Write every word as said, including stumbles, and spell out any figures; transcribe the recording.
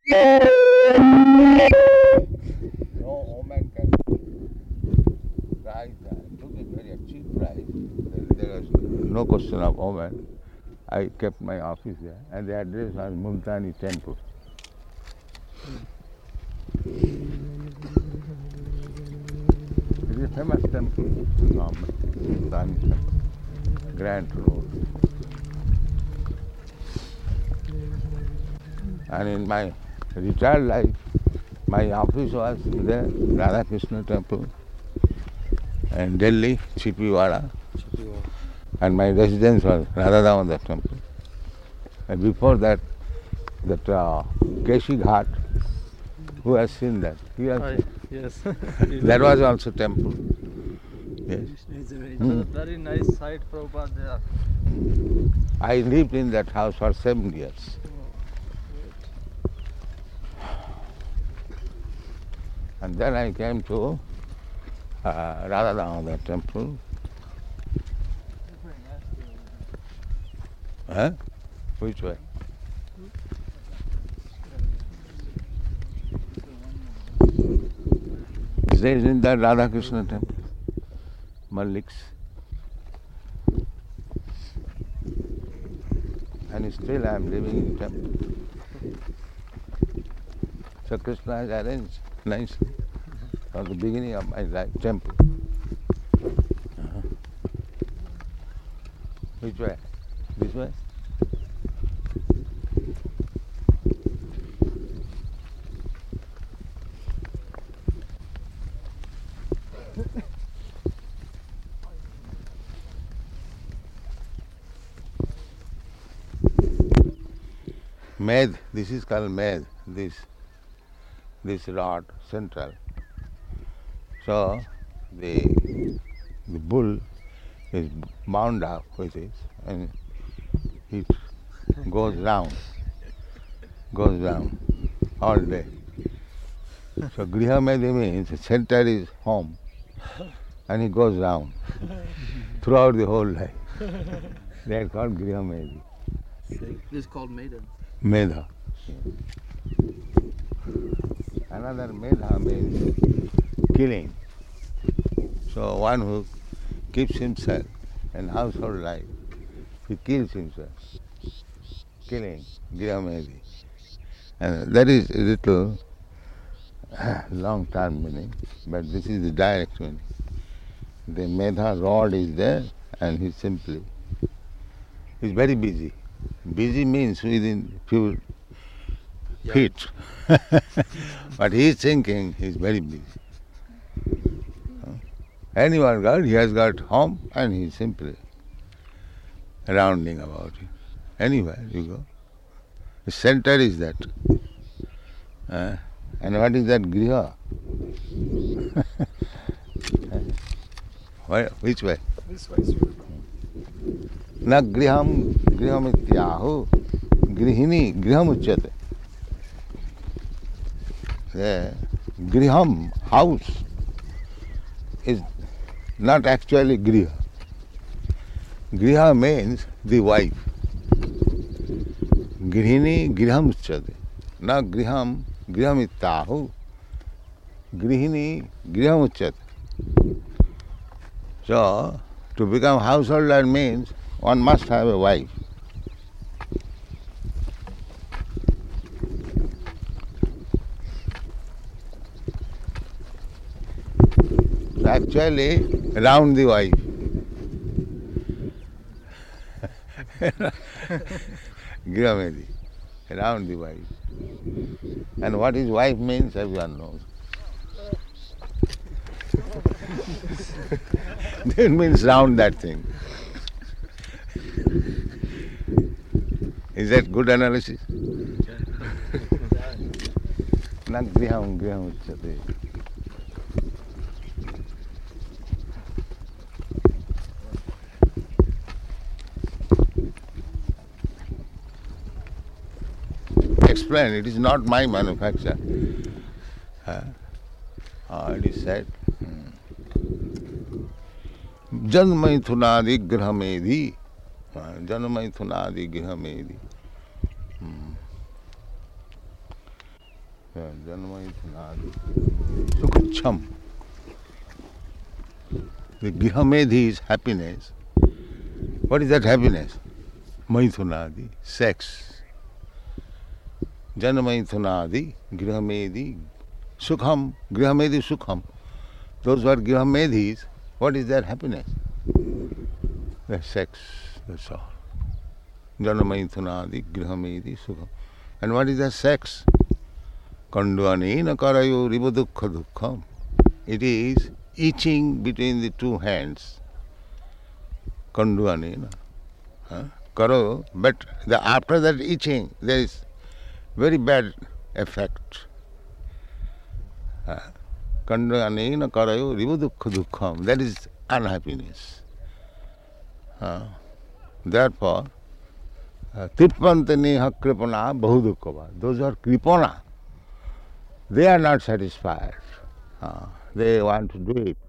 No woman can price that. Took it very a cheap price. There was no question of woman. I kept my office there, and the address was Multani Temple. It is a famous temple in Bombay, Multani Temple, Grant Road. And in my retired life, my office was there, Radha Krishna Temple, and Delhi, Chipiwada, and my residence was Radha Damodar Temple. And before that, that uh, Keshi Ghat, who has seen that? He has I, yes. that was also temple. Yes. It's a very, Hmm. very nice site, Prabhupada, there. I lived in that house for seven years. And then I came to uh, Radha Damodar Temple. Huh? Which way? There is in that Radha Krishna Temple, Malik's. And still I am living in temple. So Krishna has arranged nicely from the beginning of my life, temple. Uh-huh. Which way? This way? Med, this is called med, this this rod, central. So the the bull is bound up with it and it goes round, goes round all day. So Grihamedi means the center is home and it goes round throughout the whole life. They are called Grihamedi. This is called Maiden. Medha. Another medha means killing. So one who keeps himself in household life, he kills himself. Killing, Grihamedi. And that is a little long term meaning, but this is the direct meaning. The medha rod is there and he simply, he's very busy. Busy means within few Yeah. feet. But he is thinking he's very busy. Anyone got, he has got home and he's simply rounding about it. Anywhere you go. The center is that. Uh, and what is that griha? Why, which way? This way, sir. Na griham griham ityahu grihini griham uchyate. The griham, house, is not actually griha. Griha means the wife. Grihini griham uchyate. Na griham griham ityahu grihini griham uchyate. So, to become householder means one must have a wife. So actually, round the wife. Grihamedi, round the wife. And what his wife means, everyone knows. It means round that thing. Is that good analysis? Na griham griham uchyate. Explain, it is not my manufacture. Uh, uh, it is said. Janmaithunadi grihamedi. Janmaithunadi grihamedi. Janmaithunadi Sukhacham. The Grihamedhi is happiness. What is that happiness? Maithunadi, sex. Janmaithunadi, Grihamedhi, Sukham, Grihamedhi Sukham. Those who are Grihamedhis, what is their happiness? Their sex, that's all. Janamaithunadi, Grihamedhi Sukham. And what is their sex? Kanduanena karayo ribadukha dukkham. It is itching between the two hands. Kanduanena. Huh? Karayo, but the, after that itching, there is very bad effect. Kanduanena karayo ribadukha dukkham. That is unhappiness. Uh, therefore, Tirpantaneha kripana bahudukava. Those who are kripana, they are not satisfied. Uh, they want to do it.